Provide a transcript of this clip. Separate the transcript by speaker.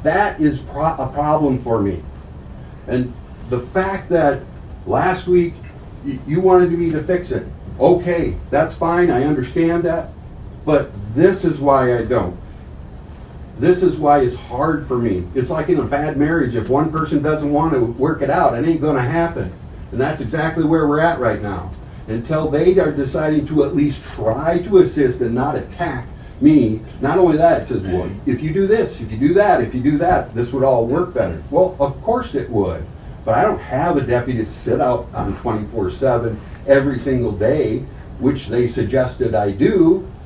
Speaker 1: that is a problem for me. And the fact that last week you wanted me to fix it, okay, that's fine, I understand that, but this is why I don't. This is why it's hard for me. It's like in a bad marriage. If one person doesn't want to work it out, it ain't going to happen. And that's exactly where we're at right now. Until they are deciding to at least try to assist and not attack me. Not only that, it says, well, if you do this, if you do that, if you do that, this would all work better. Well, of course it would. But I don't have a deputy to sit out on 24/7 every single day, which they suggested I do.